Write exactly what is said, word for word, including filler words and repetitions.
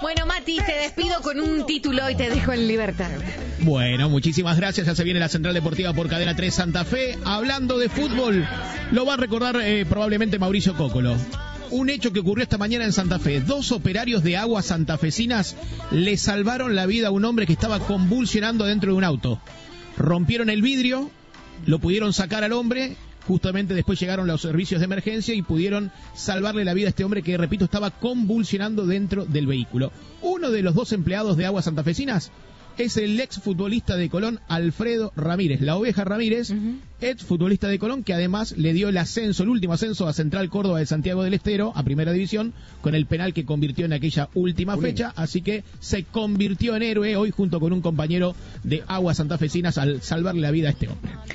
Bueno, Mati, te despido con un título y te dejo en libertad. Bueno, muchísimas gracias. Ya se viene la Central Deportiva por Cadena tres Santa Fe. Hablando de fútbol, lo va a recordar eh, probablemente Mauricio Cócolo. Un hecho que ocurrió esta mañana en Santa Fe. Dos operarios de aguas santafesinas le salvaron la vida a un hombre que estaba convulsionando dentro de un auto. Rompieron el vidrio, lo pudieron sacar al hombre. Justamente después llegaron los servicios de emergencia y pudieron salvarle la vida a este hombre que, repito, estaba convulsionando dentro del vehículo. Uno de los dos empleados de aguas santafesinas es el ex futbolista de Colón, Alfredo Ramírez, la Oveja Ramírez, uh-huh. ex futbolista de Colón, que además le dio el ascenso, el último ascenso a Central Córdoba de Santiago del Estero, a Primera División, con el penal que convirtió en aquella última Uy. fecha, así que se convirtió en héroe hoy junto con un compañero de aguas santafesinas al salvarle la vida a este hombre.